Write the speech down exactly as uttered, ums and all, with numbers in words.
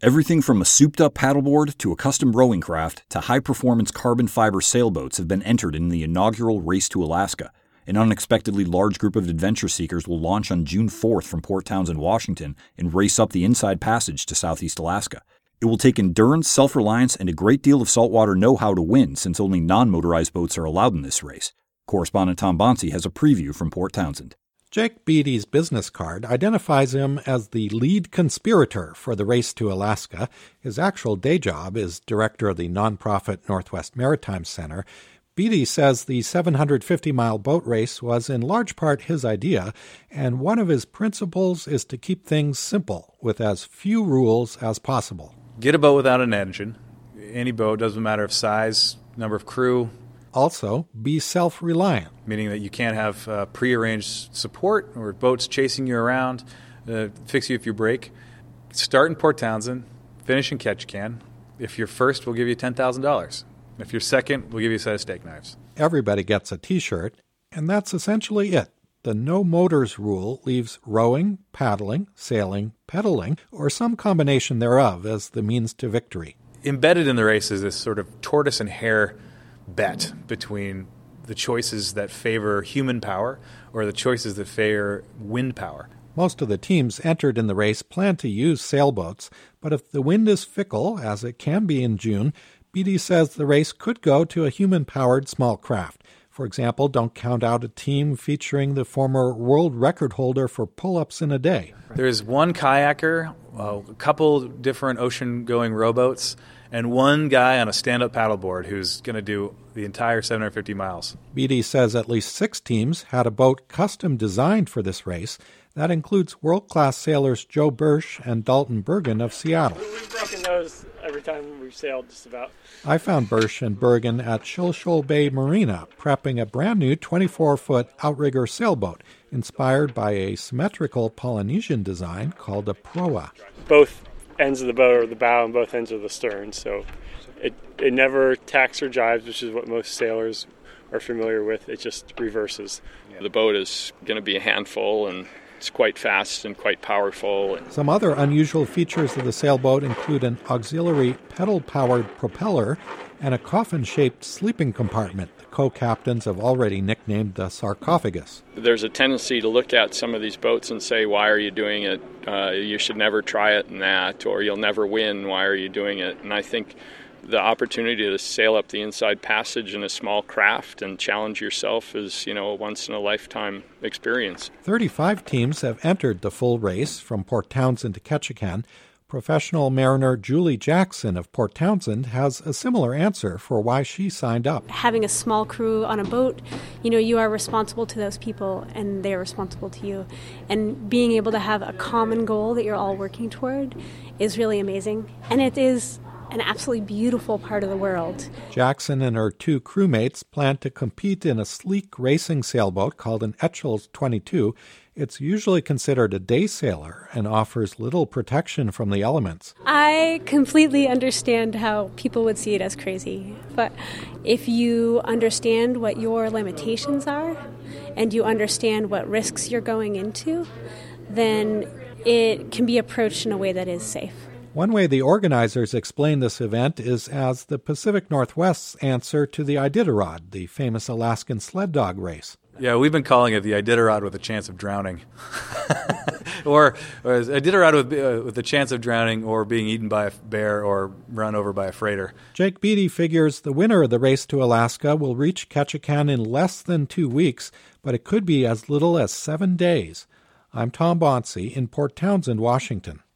Everything from a souped-up paddleboard to a custom rowing craft to high-performance carbon fiber sailboats have been entered in the inaugural Race to Alaska. An unexpectedly large group of adventure seekers will launch on June fourth from Port Townsend, Washington, and race up the Inside Passage to Southeast Alaska. It will take endurance, self-reliance, and a great deal of saltwater know-how to win, since only non-motorized boats are allowed in this race. Correspondent Tom Bonsi has a preview from Port Townsend. Jake Beatty's business card identifies him as the lead conspirator for the Race to Alaska. His actual day job is director of the nonprofit Northwest Maritime Center. Beatty says the seven hundred fifty mile boat race was in large part his idea, and one of his principles is to keep things simple, with as few rules as possible. Get a boat without an engine. Any boat, doesn't matter of size, number of crew. Also, be self-reliant. Meaning that you can't have uh, prearranged support or boats chasing you around, uh, fix you if you break. Start in Port Townsend, finish in Ketchikan. If you're first, we'll give you ten thousand dollars. If you're second, we'll give you a set of steak knives. Everybody gets a T-shirt, and that's essentially it. The no motors rule leaves rowing, paddling, sailing, pedaling, or some combination thereof as the means to victory. Embedded in the race is this sort of tortoise and hare bet between the choices that favor human power or the choices that favor wind power. Most of the teams entered in the race plan to use sailboats, but if the wind is fickle, as it can be in June, Beatty says the race could go to a human-powered small craft. For example, don't count out a team featuring the former world record holder for pull-ups in a day. There's one kayaker, uh, a couple different ocean-going rowboats, and one guy on a stand-up paddleboard who's going to do the entire seven hundred fifty miles. Beatty says at least six teams had a boat custom designed for this race. That includes world-class sailors Joe Birch and Dalton Bergen of Seattle. We've broken those every time we've sailed, just about. I found Birch and Bergen at Shilshole Bay Marina, prepping a brand-new twenty-four foot outrigger sailboat inspired by a symmetrical Polynesian design called a proa. Both ends of the boat are the bow and both ends of the stern, so it it never tacks or jives, which is what most sailors are familiar with. It just reverses. The boat is going to be a handful, and it's quite fast and quite powerful. Some other unusual features of the sailboat include an auxiliary pedal-powered propeller and a coffin-shaped sleeping compartment the co-captains have already nicknamed the sarcophagus. There's a tendency to look at some of these boats and say, why are you doing it? Uh, you should never try it in that, or you'll never win. Why are you doing it? And I think the opportunity to sail up the Inside Passage in a small craft and challenge yourself is, you know, a once-in-a-lifetime experience. thirty-five teams have entered the full race from Port Townsend to Ketchikan. Professional mariner Julie Jackson of Port Townsend has a similar answer for why she signed up. Having a small crew on a boat, you know, you are responsible to those people and they're responsible to you. And being able to have a common goal that you're all working toward is really amazing. And it is an absolutely beautiful part of the world. Jackson and her two crewmates plan to compete in a sleek racing sailboat called an Etchells twenty-two. It's usually considered a day sailor and offers little protection from the elements. I completely understand how people would see it as crazy, but if you understand what your limitations are and you understand what risks you're going into, then it can be approached in a way that is safe. One way the organizers explain this event is as the Pacific Northwest's answer to the Iditarod, the famous Alaskan sled dog race. Yeah, we've been calling it the Iditarod with a chance of drowning. or, or Iditarod with, uh, with a chance of drowning or being eaten by a bear or run over by a freighter. Jake Beatty figures the winner of the Race to Alaska will reach Ketchikan in less than two weeks, but it could be as little as seven days. I'm Tom Bonsi in Port Townsend, Washington.